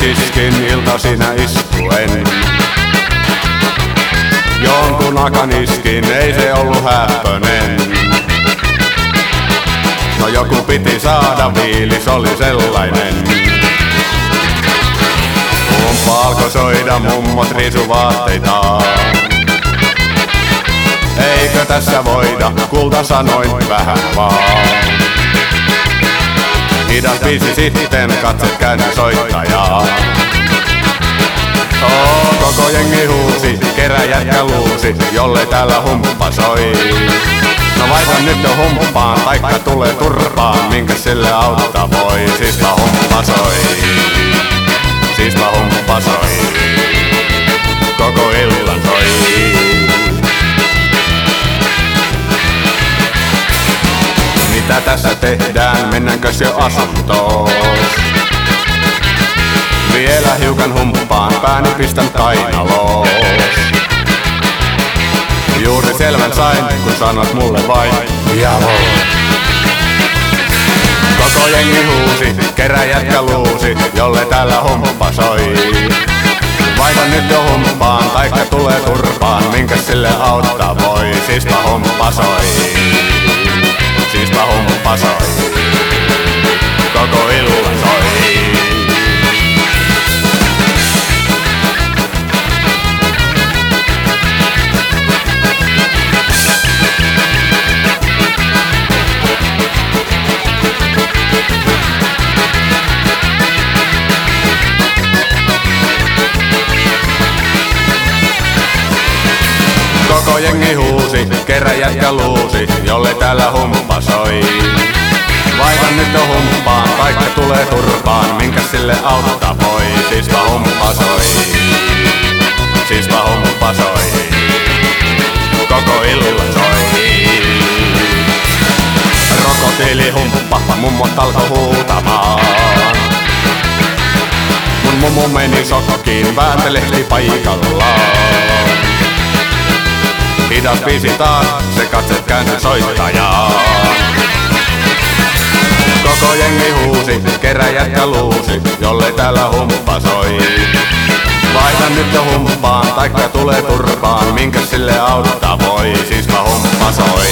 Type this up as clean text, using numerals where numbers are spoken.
tiskin iltasina istuen. Jonkun akan iskin, ei se ollut häppönen. No joku piti saada, viilis oli sellainen. Humppa alkoi soida, mummot risu vaatteitaan. Eikö tässä voida, kulta sanoin vähän vaan. Hidas biisi sitten, katset käännä soittajaa. Koko jengi huusi, keräjätkä luusi, jollei täällä humppa soi. No vaihda nyt jo humppaan, taikka tulee turpaan, minkä sille auttaa voi. Siispä humppa soi, siispä humppa soi, koko illan soi. Mitä tässä tehdään, mennäänkö jo asuntoon? Vielä hiukan humppaan, pääni pistän kainaloon. Juuri selvän sain, kun sanot mulle vain jalo. Koko jengi huusi, keräjätkä luusi, jolle täällä humppa soi. Vaihda nyt jo humppaan, taikka tulee turpaan, minkä sille auttaa voi. Siispä humppa soi, siispä humppa soi, koko illan soi. Koko jengi huusi, keräjätkä luusi, jolle täällä humppa soi. Vaihda nyt jo humppaan, taikka tulee turpaan, minkä sille auttaa voi. Siispä humppa soi, siispä humppa soi, koko illan soi. Krokotiilihumppa, mummot alkoi huutamaan. Mun mummu meni sokkiin, väätelehti paikallaan. Hidas biisi taas, se katset käänsä soittajaa. Koko jengi huusi, keräjätkä luusi, jolle täällä humppa soi. Vaihda nyt jo humppaan, taikka tulee turpaan, minkä sille auttaa voi. Siispä humppa soi,